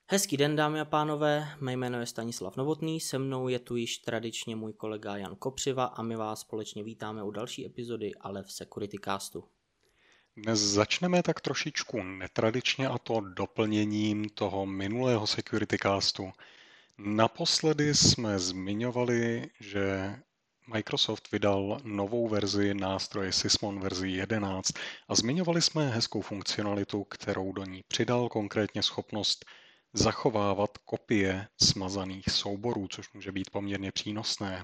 Hezký den, dámy a pánové, mé jméno je Stanislav Novotný, se mnou je tu již tradičně můj kolega Jan Kopřiva a my vás společně vítáme u další epizody Aleph Security Castu. Dnes začneme tak trošičku netradičně, a to doplněním toho minulého Security Castu. Naposledy jsme zmiňovali, že Microsoft vydal novou verzi nástroje Sysmon verzi 11 a zmiňovali jsme hezkou funkcionalitu, kterou do ní přidal, konkrétně schopnost zachovávat kopie smazaných souborů, což může být poměrně přínosné.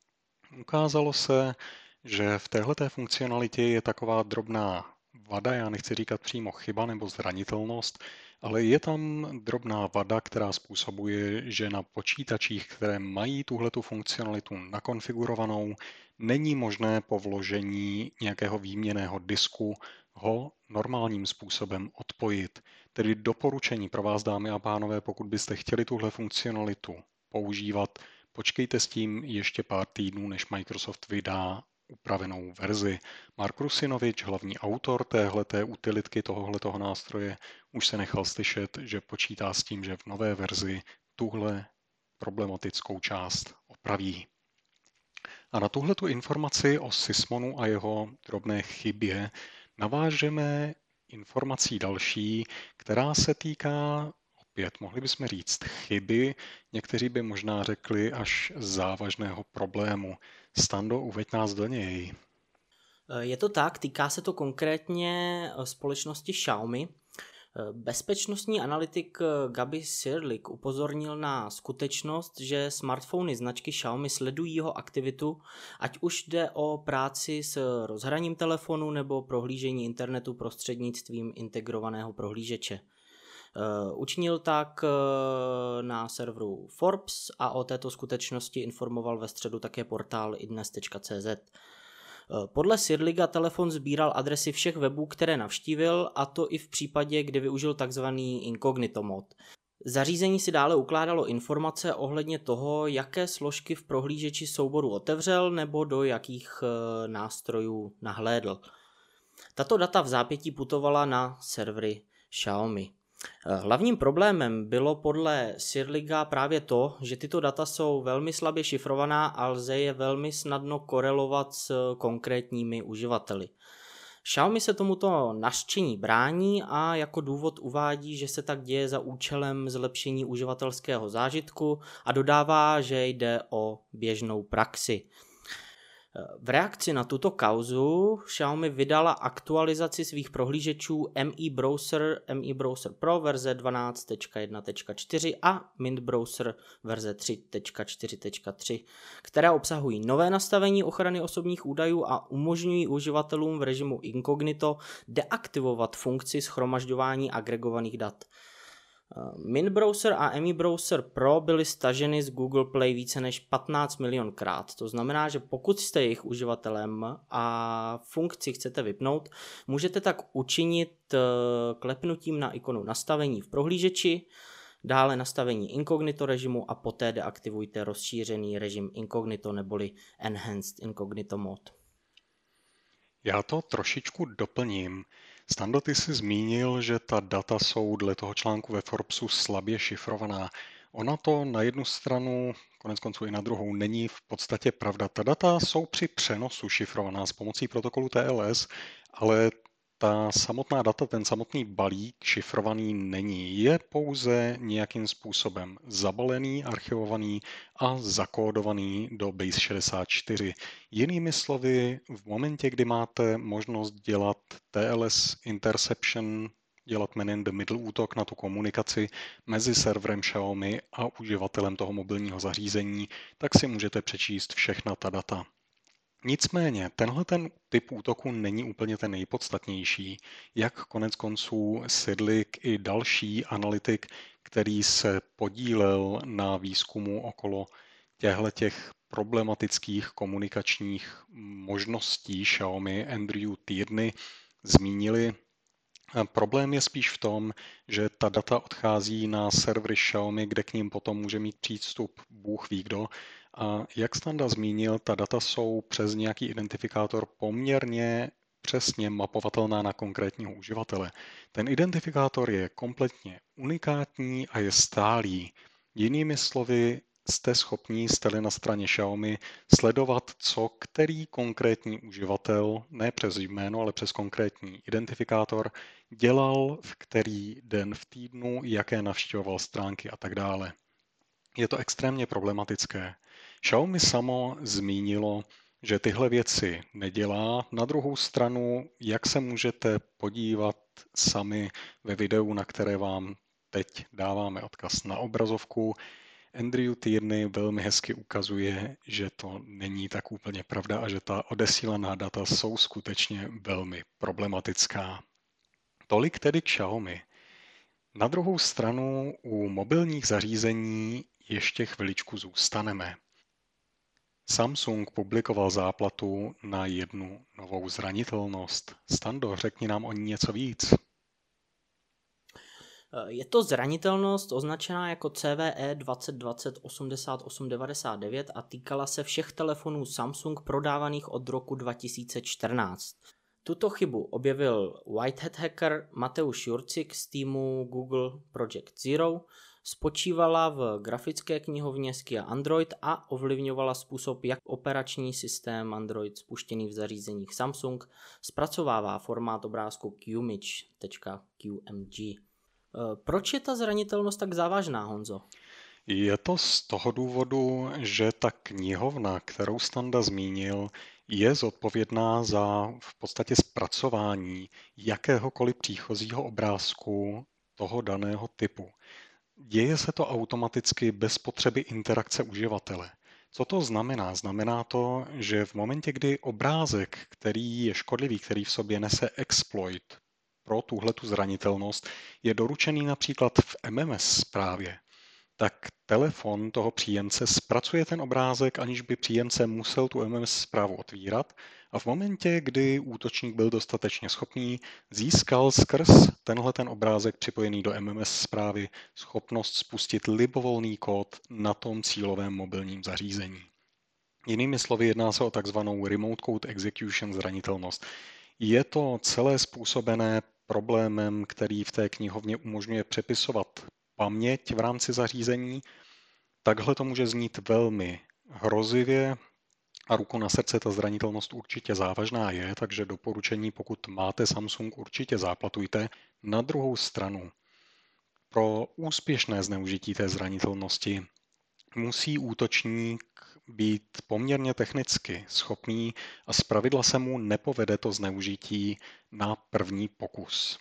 Ukázalo se, že v téhleté funkcionalitě je taková drobná vada, já nechci říkat přímo chyba nebo zranitelnost, ale je tam drobná vada, která způsobuje, že na počítačích, které mají tuhletu funkcionalitu nakonfigurovanou, není možné po vložení nějakého výměnného disku ho normálním způsobem odpojit. Tedy doporučení pro vás, dámy a pánové, pokud byste chtěli tuhle funkcionalitu používat, počkejte s tím ještě pár týdnů, než Microsoft vydá upravenou verzi. Mark Rusinovič, hlavní autor téhleté utilitky tohoto nástroje, už se nechal slyšet, že počítá s tím, že v nové verzi tuhle problematickou část opraví. A na tuhletu informaci o Sysmonu a jeho drobné chybě navážeme informací další, která se týká opět, mohli bychom říct, chyby, někteří by možná řekli až závažného problému. Stando, uveď nás do něj. Je to tak, týká se to konkrétně společnosti Xiaomi. Bezpečnostní analytik Gaby Sirlik upozornil na skutečnost, že smartfony značky Xiaomi sledují jeho aktivitu, ať už jde o práci s rozhraním telefonu nebo prohlížení internetu prostřednictvím integrovaného prohlížeče. Učinil tak na serveru Forbes a o této skutečnosti informoval ve středu také portál idnes.cz. Podle Sirliga telefon sbíral adresy všech webů, které navštívil, a to i v případě, kdy využil tzv. Incognito mod. Zařízení si dále ukládalo informace ohledně toho, jaké složky v prohlížeči souboru otevřel nebo do jakých nástrojů nahlédl. Tato data v zápětí putovala na servery Xiaomi. Hlavním problémem bylo podle Sirliga právě to, že tyto data jsou velmi slabě šifrovaná a lze je velmi snadno korelovat s konkrétními uživateli. Xiaomi se tomuto nařčení brání a jako důvod uvádí, že se tak děje za účelem zlepšení uživatelského zážitku a dodává, že jde o běžnou praxi. V reakci na tuto kauzu Xiaomi vydala aktualizaci svých prohlížečů Mi Browser Pro verze 12.1.4 a Mint Browser verze 3.4.3, které obsahují nové nastavení ochrany osobních údajů a umožňují uživatelům v režimu incognito deaktivovat funkci shromažďování agregovaných dat. Mint Browser a Mi Browser Pro byly staženy z Google Play více než 15 milionkrát. To znamená, že pokud jste jejich uživatelem a funkci chcete vypnout, můžete tak učinit klepnutím na ikonu nastavení v prohlížeči, dále nastavení incognito režimu a poté deaktivujte rozšířený režim incognito neboli Enhanced Incognito Mode. Já to trošičku doplním. Stando, ty jsi zmínil, že ta data jsou dle toho článku ve Forbesu slabě šifrovaná. Ona to na jednu stranu, konec konců i na druhou, není v podstatě pravda. Ta data jsou při přenosu šifrovaná s pomocí protokolu TLS, ale ta samotná data, ten samotný balík šifrovaný není. Je pouze nějakým způsobem zabalený, archivovaný a zakódovaný do Base 64. Jinými slovy, v momentě, kdy máte možnost dělat TLS interception, dělat man in the middle útok na tu komunikaci mezi serverem Xiaomi a uživatelem toho mobilního zařízení, tak si můžete přečíst všechna ta data. Nicméně, tenhle ten typ útoku není úplně ten nejpodstatnější, jak konec konců Sirlik i další analytik, který se podílel na výzkumu okolo těch problematických komunikačních možností Xiaomi Andrew Tierney zmínili. Problém je spíš v tom, že ta data odchází na servery Xiaomi, kde k ním potom může mít přístup bůh ví kdo. A jak Standa zmínil, ta data jsou přes nějaký identifikátor poměrně přesně mapovatelná na konkrétního uživatele. Ten identifikátor je kompletně unikátní a je stálý. Jinými slovy, jste-li na straně Xiaomi sledovat, co který konkrétní uživatel, ne přes jméno, ale přes konkrétní identifikátor, dělal v který den v týdnu, jaké navštěvoval stránky a tak dále. Je to extrémně problematické. Xiaomi samo zmínilo, že tyhle věci nedělá. Na druhou stranu, jak se můžete podívat sami ve videu, na které vám teď dáváme odkaz na obrazovku, Andrew Tierney velmi hezky ukazuje, že to není tak úplně pravda a že ta odesílaná data jsou skutečně velmi problematická. Tolik tedy k Xiaomi. Na druhou stranu u mobilních zařízení ještě chviličku zůstaneme. Samsung publikoval záplatu na jednu novou zranitelnost. Stando, řekni nám o ní něco víc. Je to zranitelnost označená jako CVE 2020-8899 a týkala se všech telefonů Samsung prodávaných od roku 2014. Tuto chybu objevil Whitehead hacker Mateusz Jurcik z týmu Google Project Zero, spočívala v grafické knihovně Skia Android a ovlivňovala způsob, jak operační systém Android spuštěný v zařízeních Samsung zpracovává formát obrázku QMG. Proč je ta zranitelnost tak závažná, Honzo? Je to z toho důvodu, že ta knihovna, kterou Standa zmínil, je zodpovědná za v podstatě zpracování jakéhokoliv příchozího obrázku toho daného typu. Děje se to automaticky bez potřeby interakce uživatele. Co to znamená? Znamená to, že v momentě, kdy obrázek, který je škodlivý, který v sobě nese exploit pro tuhletu zranitelnost, je doručený například v MMS zprávě, tak telefon toho příjemce zpracuje ten obrázek, aniž by příjemce musel tu MMS zprávu otvírat, a v momentě, kdy útočník byl dostatečně schopný, získal skrz ten obrázek připojený do MMS zprávy schopnost spustit libovolný kód na tom cílovém mobilním zařízení. Jinými slovy, jedná se o takzvanou Remote Code Execution zranitelnost. Je to celé způsobené problémem, který v té knihovně umožňuje přepisovat paměť v rámci zařízení. Takhle to může znít velmi hrozivě a ruku na srdce, ta zranitelnost určitě závažná je, takže doporučení, pokud máte Samsung, určitě záplatujte. Na druhou stranu, pro úspěšné zneužití té zranitelnosti musí útočník být poměrně technicky schopný a zpravidla se mu nepovede to zneužití na první pokus.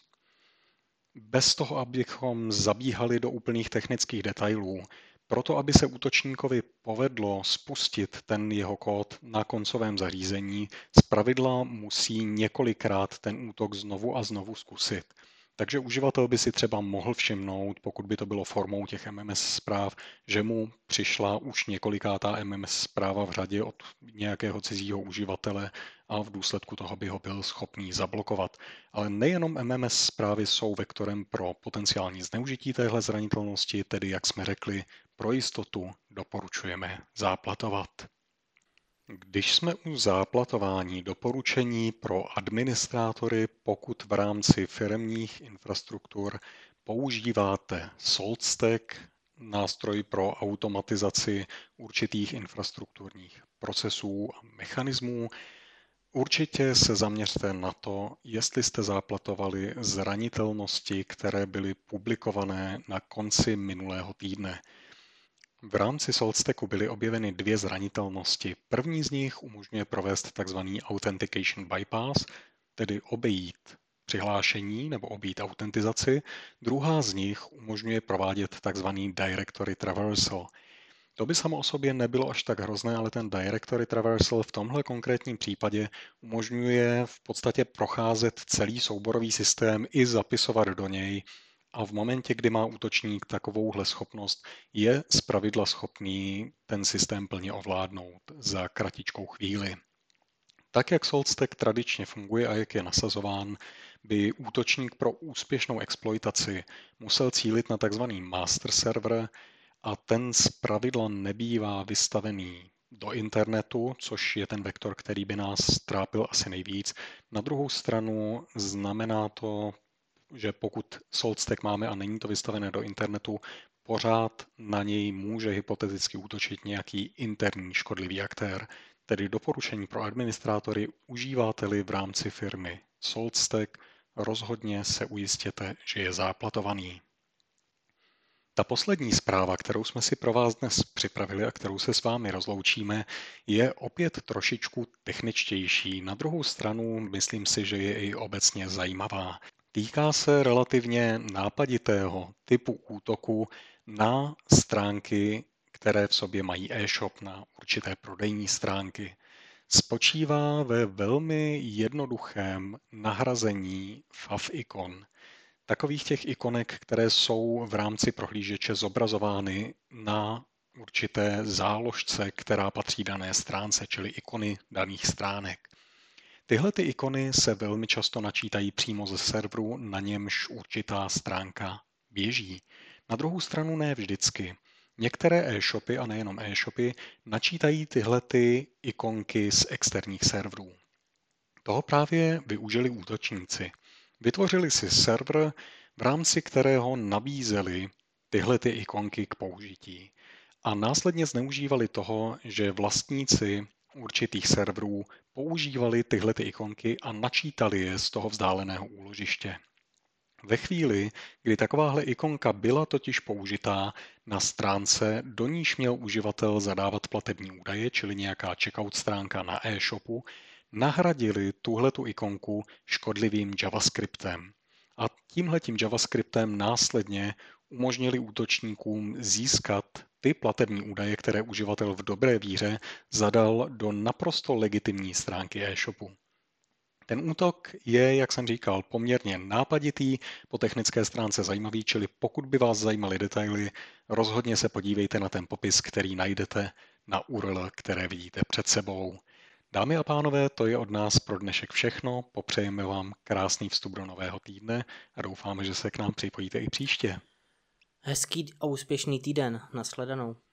Bez toho, abychom zabíhali do úplných technických detailů, proto aby se útočníkovi povedlo spustit ten jeho kód na koncovém zařízení, zpravidla musí několikrát ten útok znovu a znovu zkusit. Takže uživatel by si třeba mohl všimnout, pokud by to bylo formou těch MMS zpráv, že mu přišla už několikátá MMS zpráva v řadě od nějakého cizího uživatele a v důsledku toho by ho byl schopný zablokovat. Ale nejenom MMS zprávy jsou vektorem pro potenciální zneužití téhle zranitelnosti, tedy jak jsme řekli, pro jistotu doporučujeme záplatovat. Když jsme u záplatování, doporučení pro administrátory, pokud v rámci firemních infrastruktur používáte SaltStack, nástroj pro automatizaci určitých infrastrukturních procesů a mechanismů, určitě se zaměřte na to, jestli jste záplatovali zranitelnosti, které byly publikované na konci minulého týdne. V rámci SaltStacku byly objeveny dvě zranitelnosti. První z nich umožňuje provést tzv. Authentication bypass, tedy obejít přihlášení nebo obejít autentizaci. Druhá z nich umožňuje provádět tzv. Directory traversal. To by samo o sobě nebylo až tak hrozné, ale ten Directory traversal v tomhle konkrétním případě umožňuje v podstatě procházet celý souborový systém i zapisovat do něj. A v momentě, kdy má útočník takovouhle schopnost, je zpravidla schopný ten systém plně ovládnout za kratičkou chvíli. Tak, jak SaltStack tradičně funguje a jak je nasazován, by útočník pro úspěšnou exploitaci musel cílit na tzv. master server a ten zpravidla nebývá vystavený do internetu, což je ten vektor, který by nás trápil asi nejvíc. Na druhou stranu znamená to, že pokud salt stack máme a není to vystavené do internetu, pořád na něj může hypoteticky útočit nějaký interní škodlivý aktér. Tedy doporučení pro administrátory: užíváte-li v rámci firmy salt stack, rozhodně se ujistěte, že je záplatovaný. Ta poslední zpráva, kterou jsme si pro vás dnes připravili a kterou se s vámi rozloučíme, je opět trošičku techničtější. Na druhou stranu myslím si, že je i obecně zajímavá. Týká se relativně nápaditého typu útoku na stránky, které v sobě mají e-shop, na určité prodejní stránky. Spočívá ve velmi jednoduchém nahrazení favicon. Takových těch ikonek, které jsou v rámci prohlížeče zobrazovány na určité záložce, která patří dané stránce, čili ikony daných stránek. Tyhle ty ikony se velmi často načítají přímo ze serveru, na němž určitá stránka běží. Na druhou stranu ne vždycky. Některé e-shopy, a nejenom e-shopy, načítají tyhle ty ikonky z externích serverů. Toho právě využili útočníci. Vytvořili si server, v rámci kterého nabízeli tyhle ty ikonky k použití. A následně zneužívali toho, že vlastníci určitých serverů používali tyhle ty ikonky a načítali je z toho vzdáleného úložiště. Ve chvíli, kdy takováhle ikonka byla totiž použitá na stránce, do níž měl uživatel zadávat platební údaje, čili nějaká checkout stránka na e-shopu, nahradili tuhletu ikonku škodlivým JavaScriptem. A tímhletím JavaScriptem následně umožnili útočníkům získat ty platební údaje, které uživatel v dobré víře zadal do naprosto legitimní stránky e-shopu. Ten útok je, jak jsem říkal, poměrně nápaditý, po technické stránce zajímavý, čili pokud by vás zajímaly detaily, rozhodně se podívejte na ten popis, který najdete na URL, které vidíte před sebou. Dámy a pánové, to je od nás pro dnešek všechno. Popřejeme vám krásný vstup do nového týdne a doufáme, že se k nám připojíte i příště. Hezký a úspěšný týden. Nashledanou.